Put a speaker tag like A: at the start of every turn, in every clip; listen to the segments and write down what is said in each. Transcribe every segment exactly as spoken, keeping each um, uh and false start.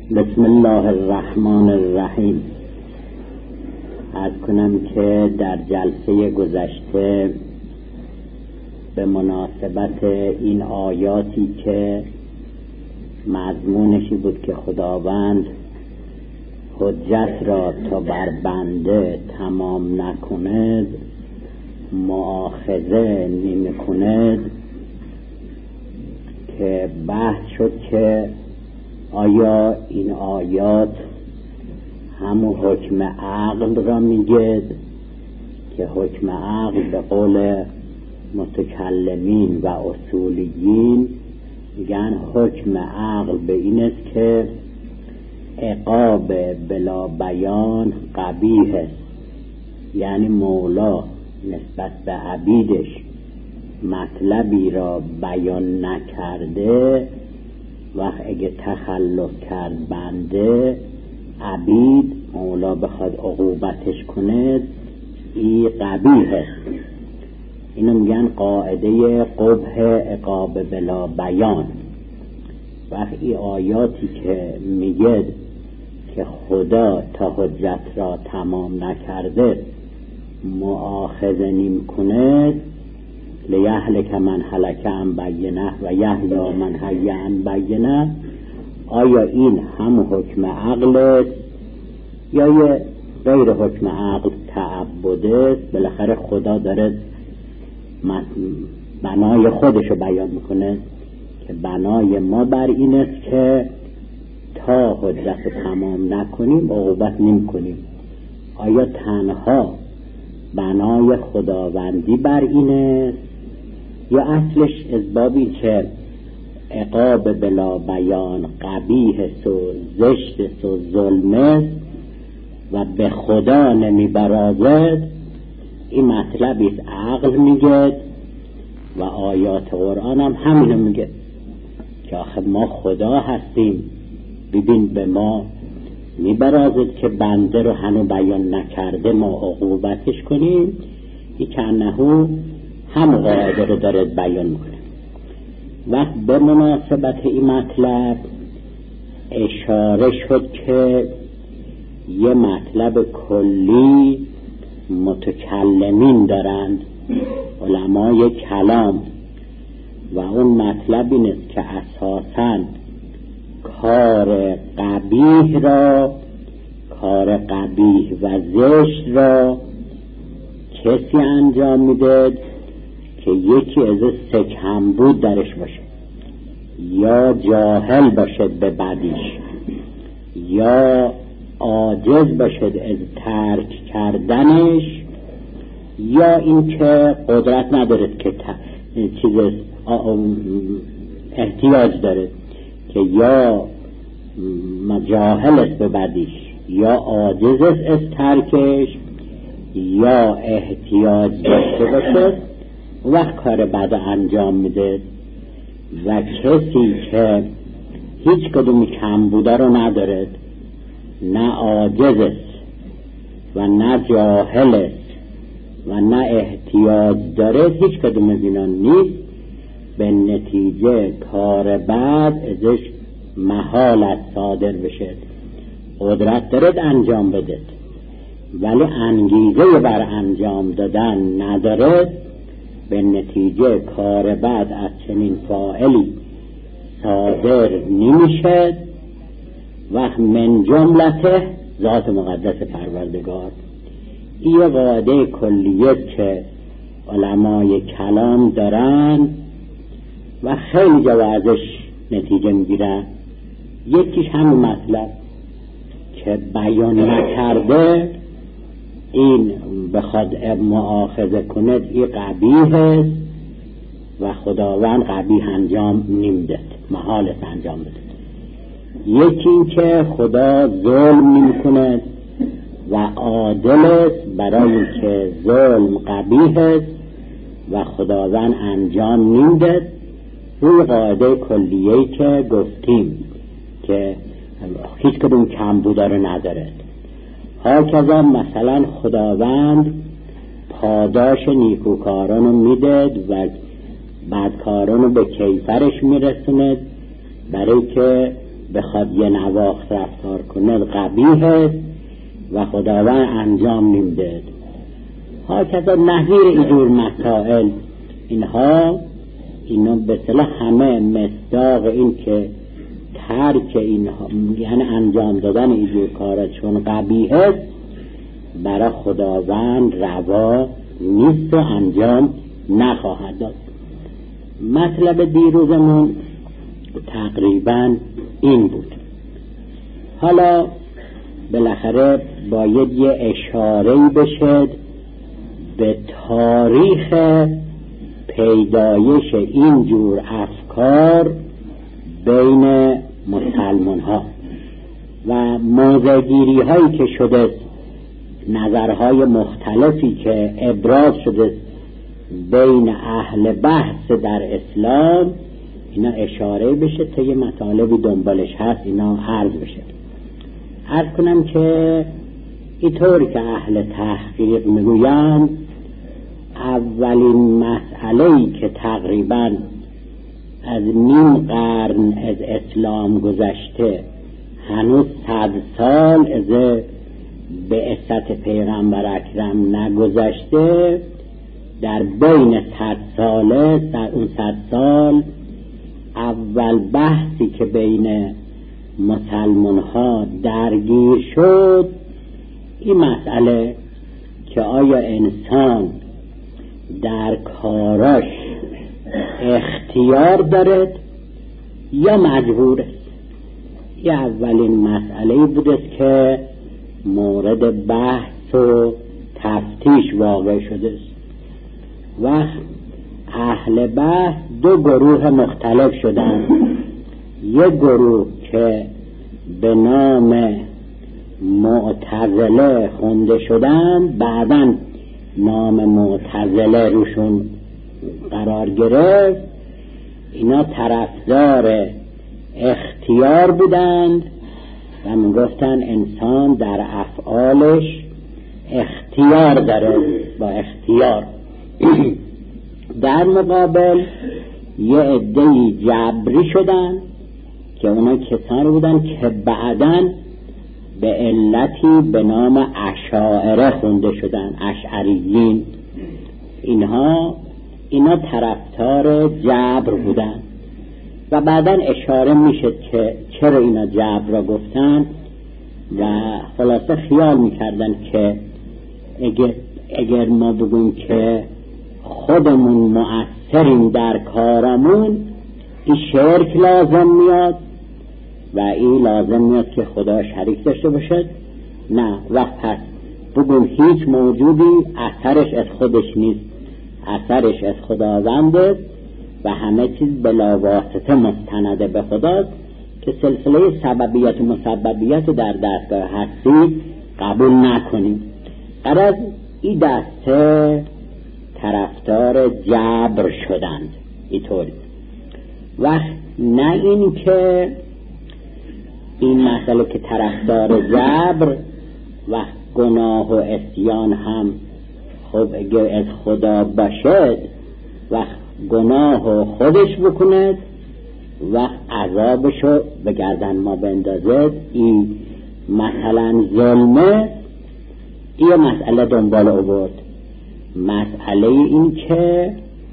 A: بسم الله الرحمن الرحیم. عرض کنم که در جلسه گذشته به مناسبت این آیاتی که مضمونشی بود که خداوند حجت را تا بر بنده تمام نکند مؤاخذه نمی کند، که بحث شد که آیا این آیات همون حکم عقل را میگه که حکم عقل به قول متکلمین و اصولیین میگن حکم عقل به این است که عقاب بلا بیان قبیح است، یعنی مولا نسبت به عبیدش مطلبی را بیان نکرده، وقت اگه تخلف کرد بنده عبید مولا بخواد عقوبتش کنه این قبیح است. اینو میگن قاعده قبح عقاب بلا بیان. وقت این آیاتی که میگه که خدا تا حجت را تمام نکرده مؤاخذه نمی کنه، لیهلک من هلک عن بینه و یحیی من حی عن بینه، آیا این هم حکم عقل است یا یه غیر حکم عقل تعبد است؟ بالاخره خدا داره بنای خودشو بیان میکنه که بنای ما بر این است که تا حجت تمام نکنیم عقوبت نمی کنیم. آیا تنها بنای خداوندی بر این است یا اصلش اسبابی که عقاب بلا بیان قبیح و زشت و ظلم و به خدا نمی برازد؟ این مطلبی است عقل میگه و آیات قرآن هم همینو میگه که آخه ما خدا هستیم، ببین به ما میبرازد که بنده رو هنو بیان نکرده ما عقوبتش کنیم. این که انهو هم قاعده رو داره بیان میکنه. وقت به مناسبت این مطلب اشاره شد که یه مطلب کلی متکلمین دارند، علمای کلام، و اون مطلب این است که اساساً کار قبیح را کار قبیح و زشت را کسی انجام میده که یکی از سه کمبود درش باشه، یا جاهل باشد به بدیش، یا عاجز باشد از ترک کردنش، یا این که قدرت ندارد که چیز احتیاج دارد که یا جاهل است به بدیش، یا عاجز است از ترکش، یا احتیاج داشته باشد وقت کار بد انجام میده. و کسی که هیچ کدوم کمبوده رو ندارد، نه عاجز است و نه جاهل است و نه احتیاج داره، هیچ کدوم از اینا نیست، به نتیجه کار بعد ازش محالت صادر بشه. قدرت دارد انجام بده ولی انگیزه بر انجام دادن نداره، به نتیجه کار بعد از چنین فاعلی صادر نمیشه. و من جملته ذات مقدس پروردگار. این قاعده کلیه که علمای کلام دارن و خیلی جا ازش نتیجه میگیرن. یکیش همون مطلب که بیان نکرده این بخواد مؤاخذه کند این قبیح است و خداوند قبیح انجام نمیدهد، محال است انجام بده. یکی این که خدا ظلم نمی کند و عادل است، برای که ظلم قبیح است و خداوند انجام نمیدهد. روی قاعده کلیه‌ای که گفتیم که هیچ کدوم کمبوده رو ندارد. هاکذا مثلا خداوند پاداش نیکوکاران رو میدهد و بدکاران رو به کیفرش میرسوند، برای که بخواد یه نواخت رفتار کنه قبیح است و خداوند انجام نمیده. ها کذا نظیر اینجور مسائل، اینها اینا به اصطلاح همه مصداق این که ترک اینها یعنی انجام دادن اینجور کارا چون قبیح است برای خداوند روا نیست و انجام نخواهد داد. مطلب دیروزمون تقریبا این بود. حالا بالاخره باید یه اشاره‌ای بشه به تاریخ پیدایش این جور افکار بین مسلمان ها و موضع‌گیری هایی که شده، نظرهای مختلفی که ابراز شده بین اهل بحث در اسلام، اینا اشاره بشه تا یه مطالبی دنبالش هست اینا عرض بشه. عرض کنم که اینطور که اهل تحقیق میگویند اولین مسئله‌ای که تقریباً از نیم قرن از اسلام گذشته هنوز صد سال از بعثت پیغمبر اکرم نگذشته، در بین صد ساله در اون صد سال اول بحثی که بین مسلمان ها درگیر شد این مسئله که آیا انسان در کاراش اختیار دارد یا مجبور است. این اولین مسئله بوده که مورد بحث و تفتیش واقع شده است و اهل بحث دو گروه مختلف شدند. یک گروه که به نام معتزله خونده شدند، بعداً نام معتزله روشون قرار گرفت، اینا طرفدار اختیار بودند و من گفتن انسان در افعالش اختیار داره با اختیار. در مقابل یه عده‌ای جبری شدن که اونا کسانی بودن که بعداً به علتی به نام اشاعره خونده شدن، اشعریین. اینها اینا طرفدار جبر بودن و بعداً اشاره میشه که چرا اینا جبر را گفتن و خلاصه خیال میکردن که اگر, اگر ما بگویم که خودمون مؤثریم در کارمون، این شرک لازم میاد و این لازم میاد که خدا شریک داشته باشد. نه، وقت پس بگویم هیچ موجودی اثرش از خودش نیست، اثرش از خداونده و همه چیز بلا واسطه مستنده به خداست که سلسله سببیت و مسببیت در دستگاه هستی قبول نکنیم. قرار این دسته طرفدار جبر شدند اینطوری و نه این که این مسئله که طرفدار جبر و گناه و عصیان هم خب اگر از خدا باشد و گناه خودش بکند و عذابشو به گردن ما بندازد، این مثلا ظلمه، این مسئله دنبال آورد. مسئله این که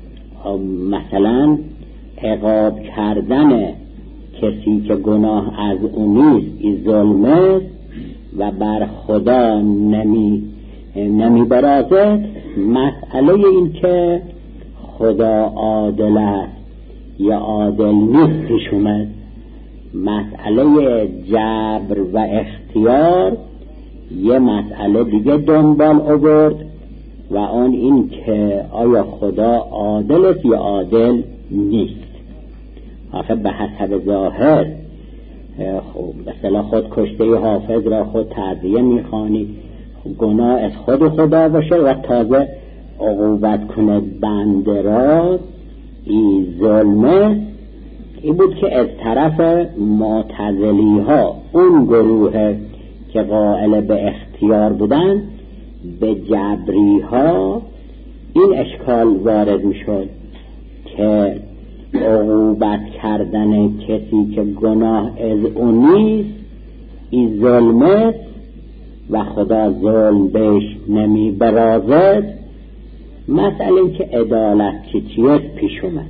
A: مثلا عقاب کردن کسی که گناه از اون نیست این ظلمه و بر خدا نمی نمی برازد. مسئله این که خدا عادل است یا عادل نیست پیش اومد. مسئله جبر و اختیار یه مسئله دیگه دنبال آورد و اون این که آیا خدا عادل است یا عادل نیست. آخه به حسب ظاهر مثلا خود کشته حافظ را خود تعزیه میخوانی، گناه از خود خدا باشه و تازه عقوبت کند بنده را، این ظلمه. این بود که از طرف معتزلی ها، اون گروه که قائل به اختیار بودن، به جبری ها این اشکال وارد می شد که عقوبت کردن کسی که گناه از اون نیست این ظلمه و خدا ظلم بهش نمی برازد. مسئله که عدالت چی چیست پیش اومد.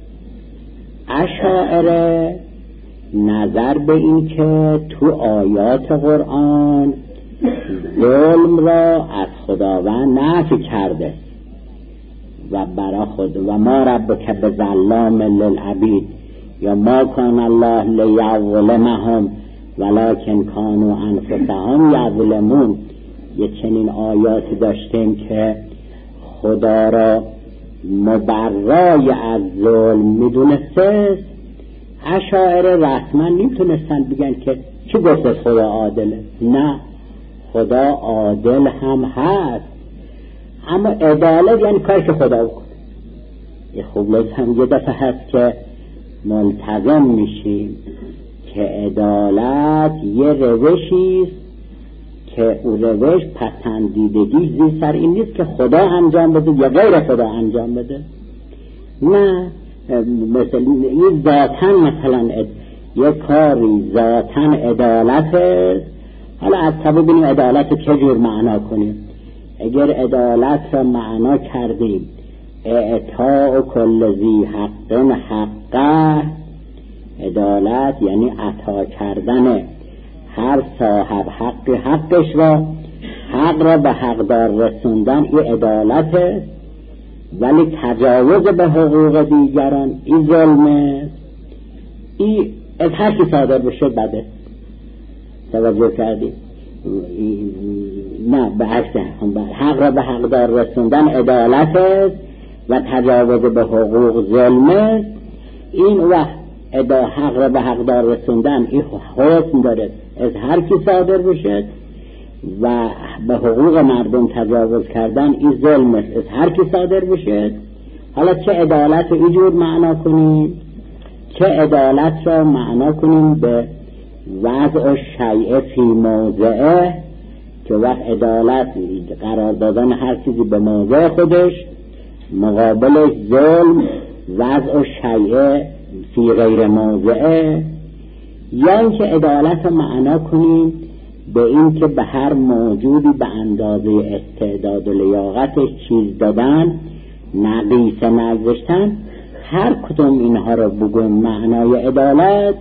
A: اشاعره نظر به این که تو آیات قرآن ظلم را از خداوند نفی کرده و برا خود و ما ربک بظلام للعبید یا ما کان الله لیظلمهم ولکن کانوا انفسهم یظلمون. یه چنین آیاتی داشتیم که خدا را مبرای از ظلم میدونسته. اشاعره رسما نمیتونستن بگن که چی گفت خدا عادله. نه، خدا عادل هم هست، اما عدالت یعنی کاری که خدا بکنه. یه خوب لازم یه دفعه هست که ملتزم میشیم که عدالت یه روشیست که او روش پسندیدگی زیر سر این نیست که خدا انجام بده یا غیر خدا انجام بده. نه، مثلا این ذاتن مثلا یه کاری ذاتن عدالت است. حالا از طبع بینیم عدالت رو چجور معنا کنیم. اگر عدالت را معنا کردیم اعطاء کل ذی حق حقه، عدالت یعنی عطا کردن هر صاحب حق حقش را، حق را به حقدار رسوندن، این عدالت است. ولی تجاوز به حقوق دیگران این ظلمه. این از هر کی صادر بشه بده. توجه کردی؟ نه، به عکس حق را به حقدار رسوندن عدالت است و تجاوز به حقوق ظلمه. این وقت ادا حق را به حقدار رسوندن این حکم داره از هر کی صادر بشه و به حقوق مردم تجاوز کردن این ظلم است از هر کی صادر بشه. حالا چه عدالت رو اینجور معنا کنیم، چه عدالت را معنا کنیم به وضع شیء فی موضعه، که وقت عدالت قرار دادن هر چیزی به موضع خودش، مقابلش ظلم وضع شیء فی غیر موضعه. یا اینکه عدالت رو معنا کنیم به این که به هر موجودی به اندازه استعداد و لیاقتش چیز دادن، نقیصه نگذاشتن. هر کدوم اینها رو بگویم معنای عدالت،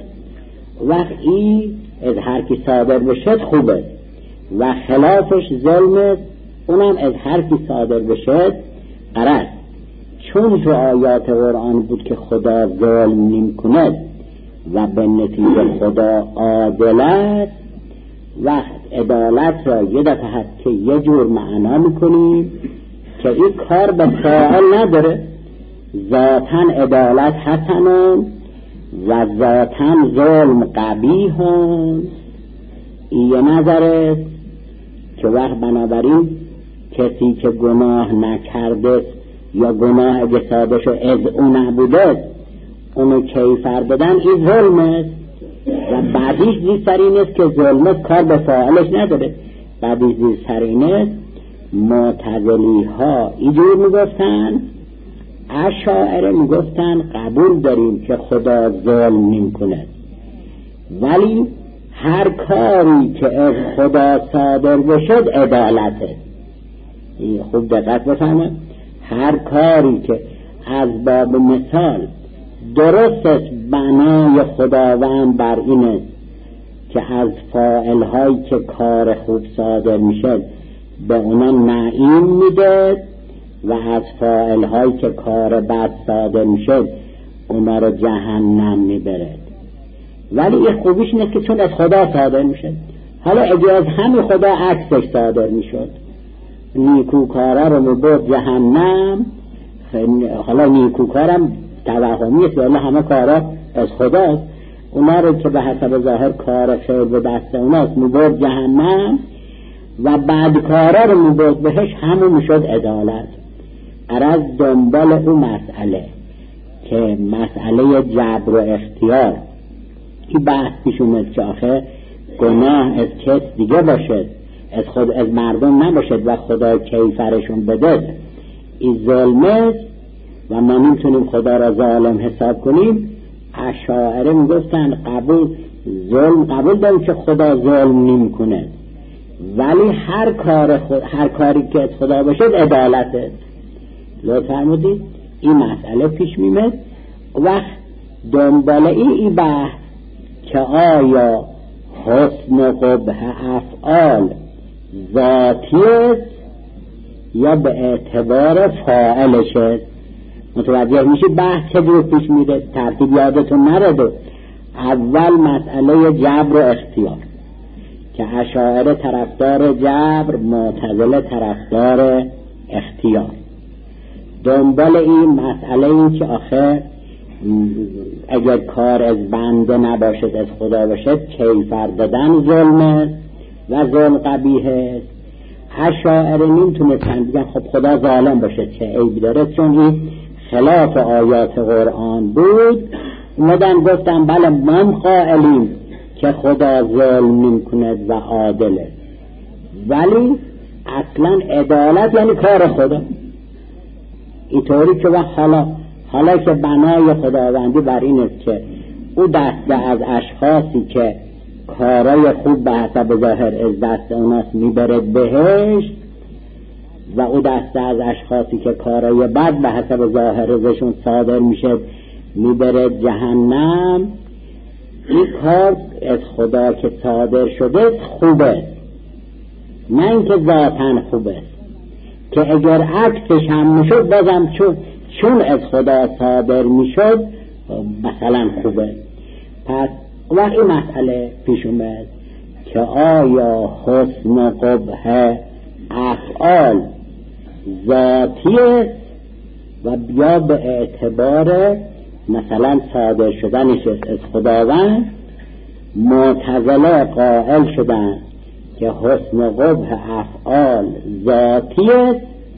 A: وقتی از هر کی صادر بشه خوبه و خلافش ظلمه، اونم از هر کی صادر بشه غلط. چون تو آیات قرآن بود که خدا ظلم نمی کند و به نتیجه خدا عادلت، وقت عدالت را یه دفعه هست که یه جور معنا میکنیم که این کار به فاعل نداره. ذاتن عدالت حسنون و ذاتن ظلم قبیحون. این یه نظر است که وقت بنابراین کسی که گناه نکرده یا گناه اگه صادر شد از اون نبوده اونو کیفر بدن، این ظلم است. و بعدیش زیر سر این است که ظلم است کار به فاعلش نداره. بعدیش زیر سر این است معتزلی ها اینجور میگفتن، اشاعره میگفتن قبول داریم که خدا ظلم نمی کند، ولی هر کاری که از خدا صادر بشد عدالت است. خوب دقت بفهمه، هر کاری که از باب مثال درست است بنای خداوند بر این است که از فاعل هایی که کار خوب صادر میشد به اونا نعیم میده و از فاعل هایی که کار بد صادر میشد اونا رو جهنم میبرد. ولی این خوبیش نیست که چون از خدا صادر میشد. حالا اگه از همین خدا عکسش صادر میشد، نیکوکارا رو میبرد جهنم، حالا نیکوکارم توهمی است ولی همه کارا از خداست، اونا رو که به حسب ظاهر کار خیر به دست اوناست میبرد جهنم و بعد کارا رو میبرد بهش، همون میشد عدالت. عرض دنبال اون مسئله که مسئله جبر و اختیار این بحث پیش اومد که آخه گناه از کس دیگه باشد، از خود از مردم نباشد و خدا کیفرشون بده، این ظلمه. و ما نمیتونیم خدا را ظالم حساب کنیم، اشاعره میگفتن قبول ظلم قبول داریم که خدا ظلم نمیکنه، ولی هر کار خود هر کاری که از خدا بشه عدالته. لطف فرمودید این مسئله پیش میاد. وقت دنبال این ای بحث که آیا حسن و قبح افعال ذاتی است یا به اعتبار فاعلش است. متوجه میشی بحث چجور پیش میره؟ ترتیب یادتون نره. اول مسئله جبر و اختیار که اشاعره طرفدار جبر، معتزله طرفدار اختیار. دنبال این مسئله این که آخه اگر کار از بنده نباشد از خدا باشد کیفر دادن ظلمه و ظلم قبیحه. اشاعره نمیتونستن بگن خب خدا ظالم باشه چه عیبی داره، چون این خلاف آیات قرآن بود. اومدن گفتن بله ما قائلیم که خدا ظلم نمی‌کند و عادله، ولی اصلا عدالت یعنی کار خدا. اینطوری که وقت حالا حالا که بنای خداوندی بر این است که او دسته از اشخاصی که کارای خوب به حسب ظاهر از دست اوناست میبرد بهشت و او دسته از اشخاصی که کارای بد به حسب ظاهر ازشون صادر میشه میبرد جهنم. این کار از خدا که صادر شده خوبه، نه اینکه ذاتاً خوبه، که اگر عکسش هم میشد بازم چون چون از خدا صادر میشد مثلا خوبه. پس وقتی مسئله پیش اومد که آیا حسن و قبح افعال ذاتی است و یا به اعتبار مثلا صادر شدنش از خداوند، معتزله قائل شدن که حسن و قبح افعال ذاتی است،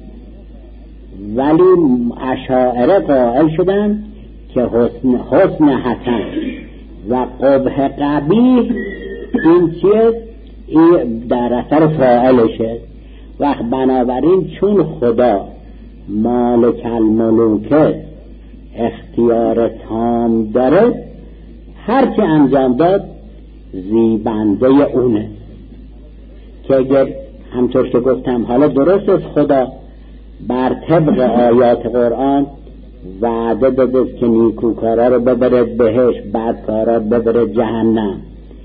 A: ولی اشاعره قائل شدن که حسن, حسن حسن و قبح قبیح این چیست؟ این در اثر فاعلشه. وقت بنابراین چون خدا مالک الملوکه اختیار تام داره، هر چه انجام داد زیبنده اونه. که اگر همطور که گفتم حالا درست است خدا بر طبق آیات قرآن وعده داده که نیکوکارا رو ببرد بهشت، بدکارا رو ببرد جهنم،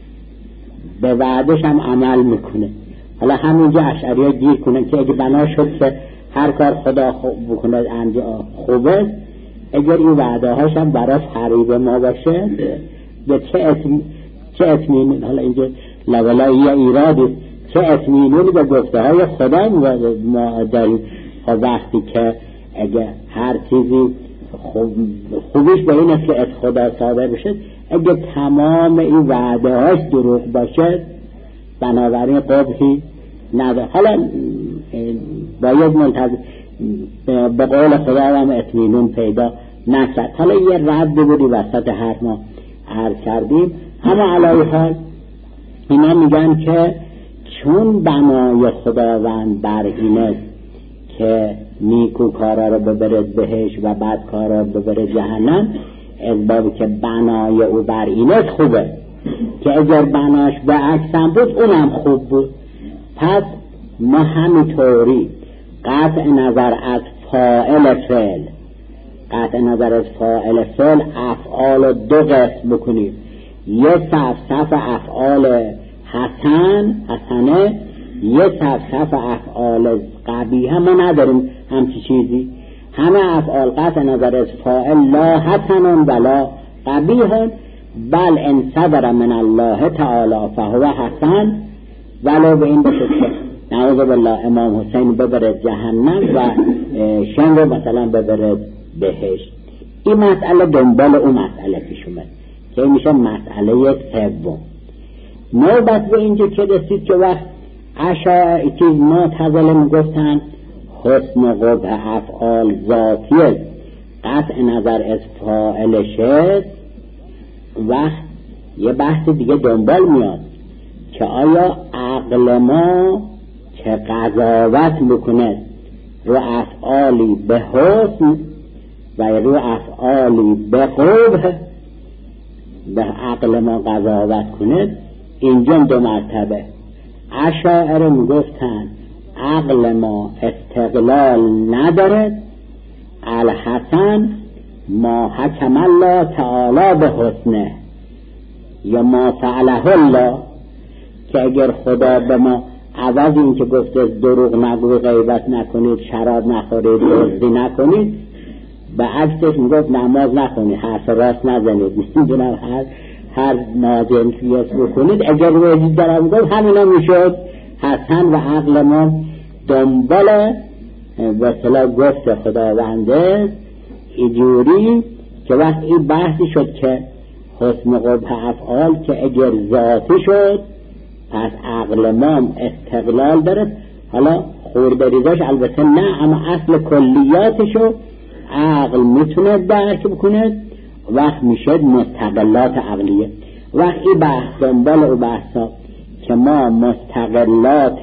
A: به وعدش هم عمل میکنه. حالا همونجا اشعری‌ها گیر کنن که اگه بنا شد که هر کار خدا خوب بکنه انجام خوبه، اگر این وعده هاش هم براش حریب ما باشه به چه اسم چه اطمینان، حالا اینجا لولایی یا ایرادی، چه اطمینانی به گفته های خدا ما داریم. وقتی که اگه هر چیزی خوب خوبیش به این است که از خدا صادر بشه، اگه تمام این وعده هاش دروغ باشه بنابراین قبحی نداره. حالا باید منتظر به قول خدا هم اطمینان پیدا نکرد. حالا یه رد بودی وسط هر ما عرض کردیم. اما علی حال اینا میگن که چون بنای خداوند بر این است که نیکو کارا رو ببرد بهشت و بد کارا رو ببرد جهنم، از بابی که بنای او بر این است خوبه، که اگر بناش به عکسم بود اونم خوب بود. پس ما همینطوری قطع نظر از فاعل فعل قطع نظر از فاعل فعل افعال دو قسم بکنیم. یه صف صف افعال حسن حسنه، یه صف صف افعال قبیحه. ما نداریم همچی چیزی. همه افعال قطع نظر از فاعل لا حسن ولا قبیح، بل ان صدر من الله تعالی فهو حسن، ولو به این بشه که نعوذ بالله امام حسین ببرد جهنم و شن رو مثلا ببرد بهشت. این مسئله دنبال اون مسئله پیش اومد که میشه مسئله سوم. نوبت به اینجا که رسید که وقت اشاعره چیز معتزله میگفتن حسن و قبح افعال ذاتیه، قطع نظر از فاعلشه، وقت یه بحث دیگه دنبال میاد که آیا عقل ما که قضاوت میکنه رو افعالی به حسن و رو افعالی به قبح به عقل ما قضاوت کنه، اینجا دو مرتبه. اشاعره میگفتن عقل ما استقلال نداره، الحسن ما حکم الله تعالی به حسنه یا ما فعله الله، که اگر خدا به ما عوض این که گفته دروغ نگوید، غیبت نکنید، شراب نخورید، دزدی نکنید، به عکسش میگفت نماز نخونید، حرف راست نزنید، میدونم هر هر ناظر فیاس بکنید، اگر وجود دارم گفت همینا میشد حسن و عقل ما دنبال به اصطلاح گفت خداونده اینجوری که وقتی بحثی شد که حسن قبح افعال که اگر ذاتی شد پس عقل ما استقلال داره. حالا خوردریزاش البته نه، اما اصل کلیاتشو عقل میتونه درک بکنه، وقت میشد مستقلات عقلیه. وقتی بحث دنبال او بحثا که ما مستقلات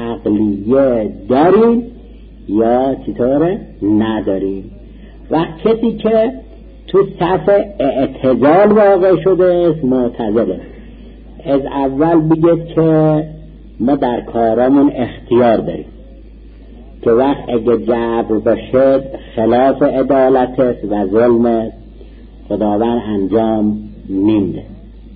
A: عقلیه داریم یا چطوره نداریم. و کسی که تو صف اعتزال واقع شده است معتزله، از اول بگه که ما در کارامون اختیار داریم که وقت اگه جبر باشه خلاف عدالت است و ظلم است، خداوند انجام نمیده.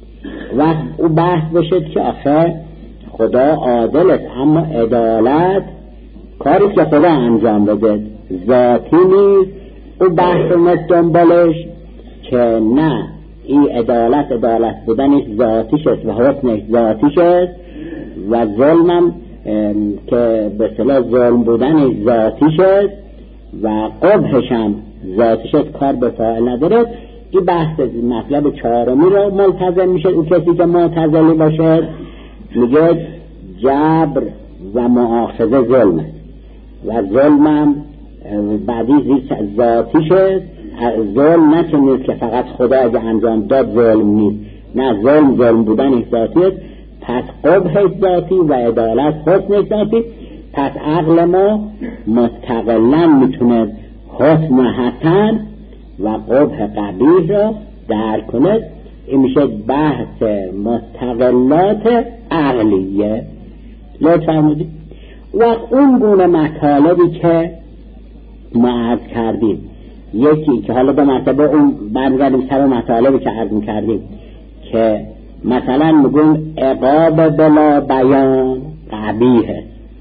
A: وقت او بحث بشه که آخه خدا عادل است اما عدالت کاری که خدا انجام بده ذاتی نیست، او بحث نست دنبالش که نه این عدالت عدالت بودنش ذاتیش است و حسنش ذاتیش است و ظلمم که به اصطلاح ظلم بودنش ذاتیش است و قبحش هم ذاتیش است، کار به فاعل نداره. این بحث مطلب چهارمی رو ملتزم میشه. او کسی که معتزلی باشه میگه جبر و مؤاخذه ظلم و ظلمم بعدی ذاتیش است. ظلم نه که نیست که فقط خدا اگه انجام داد ظلم نیست، نه، ظلم ظلم بودن ذاتی است، پس قبح ذاتی و عدالت حسن ذاتی. پس عقل ما مستقلا میتونه حسن حسن و قبح قبیح را درک کنه. این میشه بحث مستقلات عقلیه. لطفا فرمودید. و اون گونه مطالبی که ما عرض کردیم، یکی که حالا به مرتبه اون برگردیم سر مطالبی که عرض کردیم که مثلا میگون عقاب بلا بیان قبیحه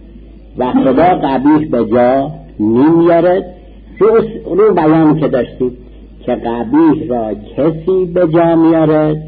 A: و خدا قبیح به جا نمیاره. رو, رو بیانی که داشتیم که قبیح را کسی به جا میاره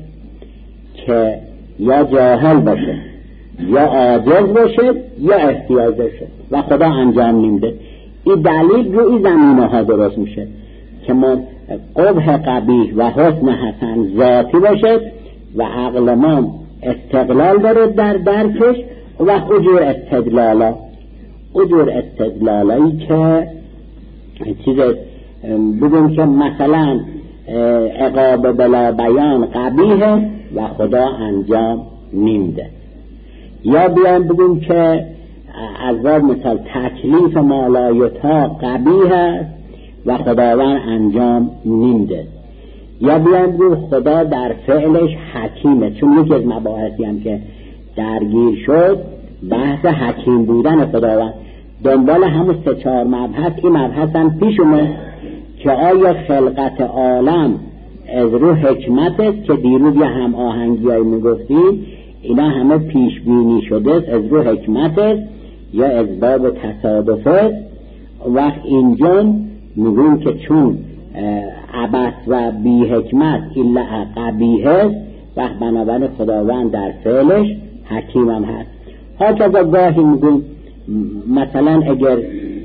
A: که یا جاهل باشه یا عاجز باشه یا احتیاج باشه و خدا انجام نمیده. این دلیل رو این زمینه ها درست میشه که ما قبح قبیح و حسن حسن ذاتی باشه و عقل ما استقلال داره در درکش و اجور استدلالا اجور استدلالایی که چیز بگم که مثلا عقاب بلا بیان قبیحه و خدا انجام نمیده، یا بیان بگم که عذاب مثال تکلیف مالایتا قبیح است و خداوند انجام نمیده، یا بیان بگم خدا در فعلش حکیمه. چون یکی از مباحثی هم که درگیر شد بحث حکیم بودن خداوند، دنبال همون سه چهار مبحث این مبحث هم پیش اومد که آیا خلقت عالم از رو حکمت است که دیروز یه هم آهنگی های میگفتیم اینا همه پیش بینی شده است از رو حکمت است یا از باب تصادف است. وقت اینجا میگویم که چون عبث و بی حکمت الا قبیح است وقت بنابراین خداوند در فعلش حکیم هم هست. هرچه گاهی میگویم مثلا اگر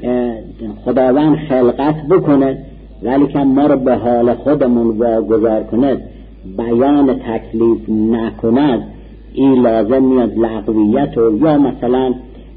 A: خداوند خلقت بکنه ولی که ما رو به حال خودمون واگذار کنه بیان تکلیف نکند، این لازم میاد لغویت و یا مثلا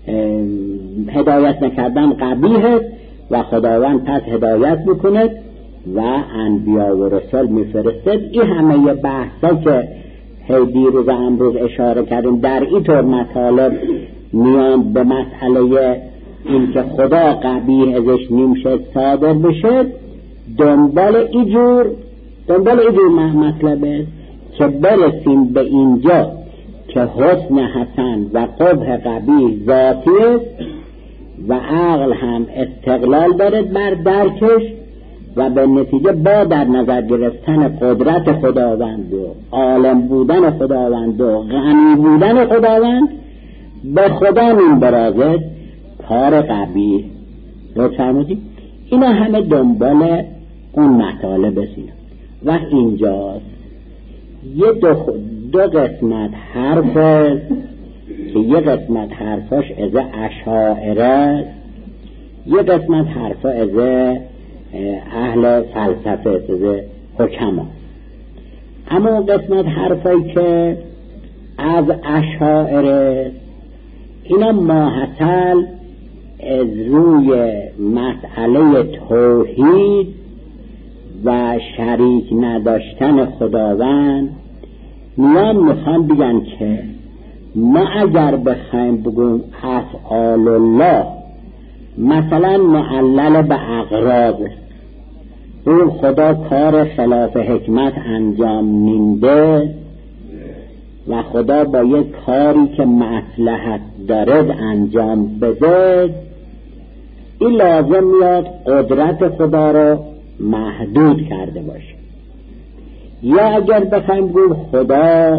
A: هدایت نکردن قبیح و خداوند پس هدایت بکنه و انبیا و رسول میفرستد. این همه بحثا که هی دیروز امروز اشاره کردیم در این طور مطالب میان به مسئله این که خدا قبیح ازش نمیشه صادر بشه، دنبال ایجور دنبال ایجور مطلبه که برسیم به اینجا که حسن حسن و قبح قبیح ذاتی است و عقل هم استقلال دارد بر درکش و به نتیجه با در نظر گرفتن قدرت خداوند و عالم بودن خداوند و غنی بودن خداوند به خدا می‌برازد کار قبیح. رو فرمودید اینا همه دنبال اون مطالب است. و اینجاست یه دو, دو قسمت حرف که یه قسمت حرفاش از اشاعره، یه قسمت حرفا از اهل فلسفه، از حکما. اما قسمت حرفایی که از اشاعره اینا ماحصل از روی مسئله توحید و شریک نداشتن خداوند میان میخوان بگن که ما اگر بخوایم بگویم افعال الله مثلا معلل به اغراض، اون خدا کار خلاف حکمت انجام میده و خدا با یک کاری که مصلحت دارد انجام بده، این لازم میاد قدرت خدا رو محدود کرده باشه. یا اگر بخوایم بگویم خدا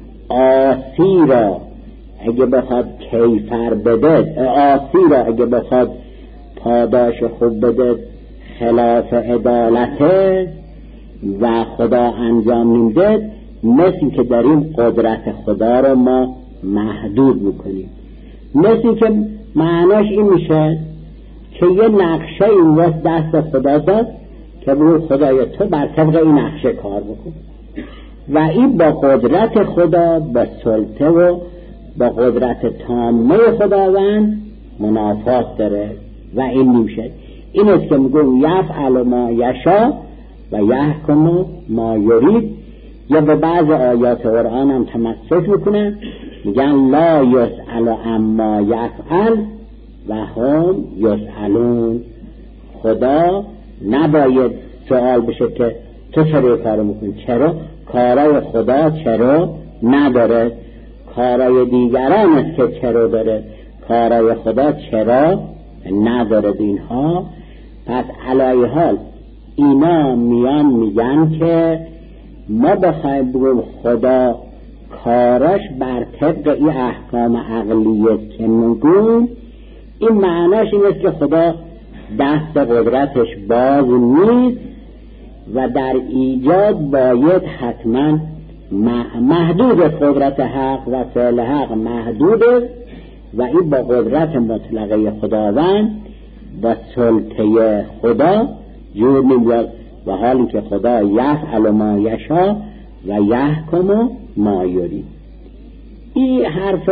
A: آسی را اگه بخواد کیفر بده، آسی را اگه بخواد پاداش خوب بده خلاف عدالته و خدا انجام نمیده، مثل که داریم قدرت خدا رو ما محدود میکنیم. مثل که معناش این میشه که یه نقشه این وقت دست خدا داد که بگو خدای تو بر طبق این نقشه کار بکن و این با قدرت خدا، با سلطه و با قدرت تامه خداوند منافات داره و این نمیشه. این است که میگم یفعل ما یشاء و یحکم ما یرید. یا به بعض آیات قرآن هم تمسک میکنن، میگن لا یسأل عما یفعل و هم یسألون. خدا نباید سوال بشه که تو چرا کارو میکنی، چرا کارای خدا چرا نداره، کارای دیگران است که چرا داره، کارای خدا چرا نداره. اینها پس علی حال اینا میان میگن که ما بخوایم بگیم خدا کاراش بر طبق این احکام عقلیه که میگیم، این معناش این است که خدا دست قدرتش باز نیست و در ایجاد باید حتما محدود قدرت حق و فعل حق محدود و این با قدرت مطلقه خداوند و سلطه خدا جور نمیاد. و حالی که خدا یفعل ما یشاء و یحکم ما یرید. این حرف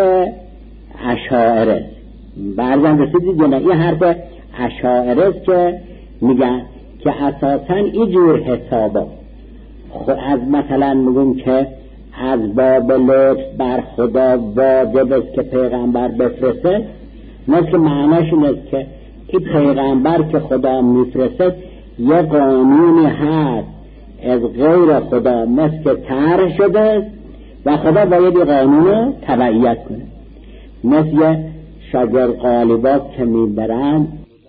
A: اشاعره برزن رسیدید یا نه؟ این حرف اشاعره است که میگن که اساساً اینجور حسابا خود از مثلا میگن که از باب لطف بر خدا واجب است که پیغمبر بفرسته، مثل که معناش این است که این پیغمبر که خدا میفرسته یه قانونی هست از غیر خدا مثل که طرح شده و خدا باید این قانون رو تبعیت کنه. مثل شاگر قالبات که میبرن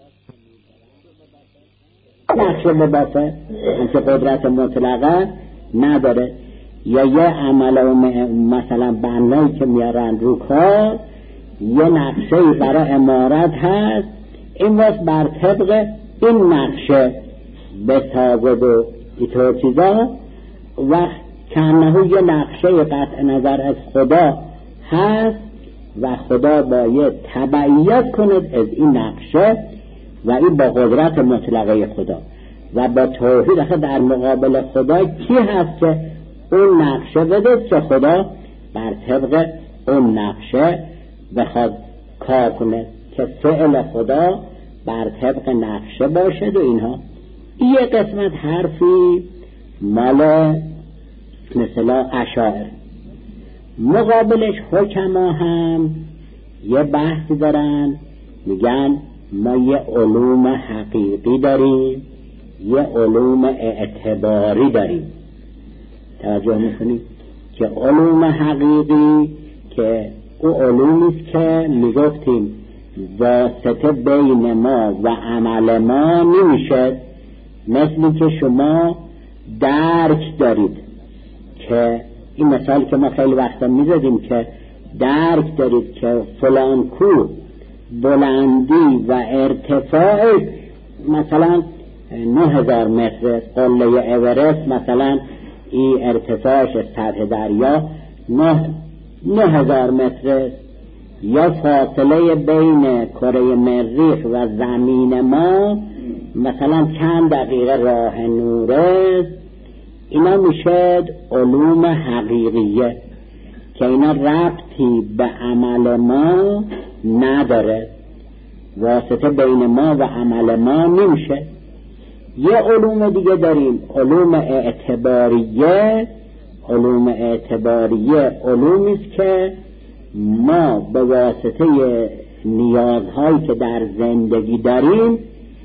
A: نقشه ببافه انچه قدرت مطلقه نداره، یا یه عمل مثلا بنایی که میارن رو کار یه نقشه برای امارت هست، این وقت بر طبق این نقشه بسازد و اینطور چیزا و کنهو یه نقشه قطع نظر از خدا هست و خدا باید تبعیت کند از این نقشه و این با قدرت مطلقه خدا و با توحید. اخه در مقابل خدا کی هست که اون نقشه بده که خدا بر طبق اون نقشه بخواد کار کنه که فعل خدا بر طبق نقشه باشد و اینها. این قسمت حرفی مال مثلا اشاعره. مقابلش حکما هم یه بحثی دارن، میگن ما یه علوم حقیقی داریم یه علوم اعتباری داریم. توجه میکنید که علوم حقیقی که او علومیست که میگفتیم واسطه بین ما و عمل ما نمیشه. مثل که شما درک دارید که این مثال که ما خیلی وقتا میزدیم که درک دارید که فلان کوه بلندی و ارتفاع مثلا نه هزار متر، قله اورست مثلا این ارتفاعش از سطح دریا نه نه هزار متر، یا فاصله بین کره مریخ و زمین ما مثلا چند دقیقه راه نوره. اینا میشه علوم حقیقیه که اینا ربطی به عمل ما نداره، واسطه بین ما و عمل ما نمیشه. یه علوم دیگه داریم، علوم اعتباریه. علوم اعتباریه علومیست که ما به واسطه نیازهایی که در زندگی داریم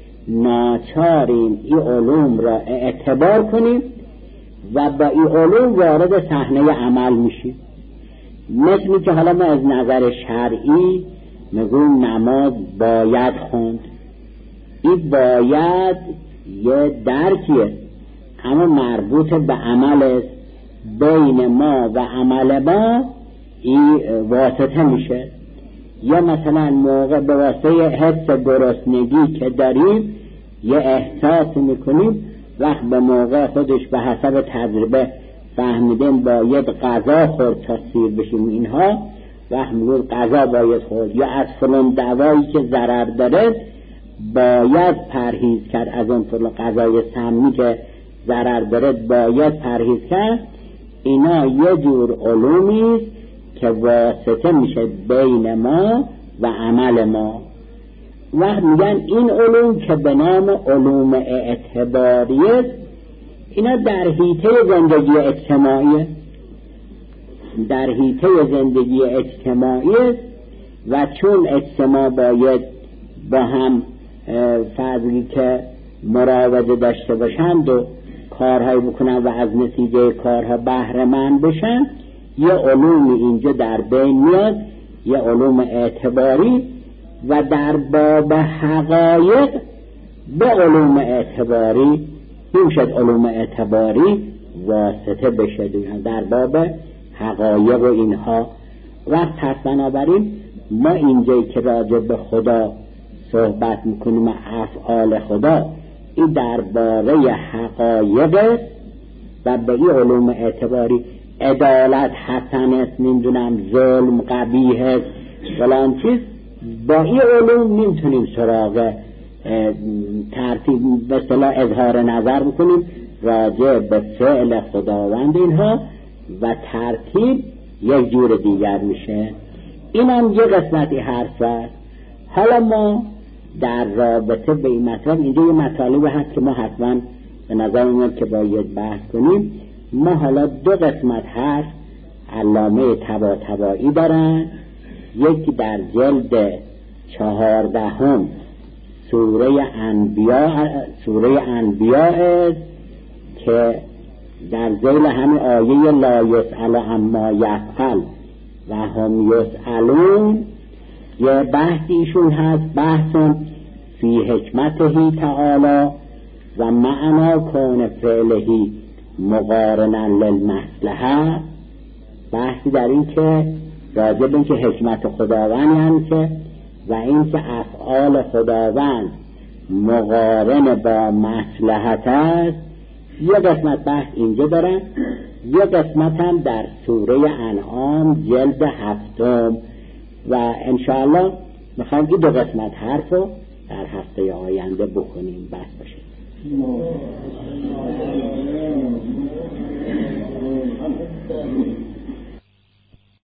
A: ناچاریم این علوم را اعتبار کنیم و با این علوم وارد صحنه عمل میشیم. مثل که حالا ما از نظر شرعی میگویم نماز باید خوند، این باید یه درکیه اما مربوط به عمل است. بین ما و عمل ما این واسطه میشه. یا مثلا موقع به واسطه حس گرسنگی که داریم یه احساس میکنیم، وقت به موقع خودش به حسب تجربه فهمیدیم باید غذا خورد تا سیر بشیم اینها، وقت میگویم غذا باید خورد. یا از فلان دوایی که ضرر داره باید پرهیز کرد، از اون فلان غذای سمی که ضرر داره باید پرهیز کرد. اینا یه جور علومیست که واسطه میشه بین ما و عمل ما. وقت میگن این علوم که به نام علوم اعتباریه اینا در حیطه زندگی اجتماعیه، در حیطه زندگی اجتماعی و چون اجتماع باید با هم فضلی که مراوده داشته باشند و کارهای بکنن و از نتیجه کارها بهره مند بشن، یه علوم اینجا در بین میاد، یه علوم اعتباری و در باب حقایق به علوم اعتباری میشد علوم اعتباری واسطه بشه در باب حقایق و اینها. وقت پس بنابراین ما اینجایی که راجع به خدا صحبت میکنیم افعال خدا این درباره حقایق و به این علوم اعتباری عدالت حسن است، نمیدونم ظلم قبیح است فلان چیز، با این علوم نمیتونیم سراغ ترتیب به اصطلاح اظهار نظر بکنیم راجع به فعل خداوند اینها و ترتیب یک جور دیگر میشه. این هم یه قسمتی حرف است. حالا ما در رابطه به این مطلب اینجا یه مطالبی هست که ما حتما به نظر میاد که باید بحث کنیم. ما حالا دو قسمت حرف علامه طباطبایی دارن، یکی در جلد چهاردهم سوره انبیاء سوره انبیاء است که در ذیل همین آیه لا یسأل عما یفعل و هم یسألون یه بحثیشون هست، بحثون فی حکمته تعالی و معنا کون فعلهی مقارنا للمصلحه. بحثی در این که راجع به این که حکمت خداوند یعنی که و این که افعال خداوند مقارن با مصلحت است. یه قسمت بحث اینجا دارن، یه قسمت هم در سوره انعام جلد هفتم و انشاءالله میخوایم این دو قسمت حرف رو در هفته آینده بکنیم. بس باشه.
B: Thank you.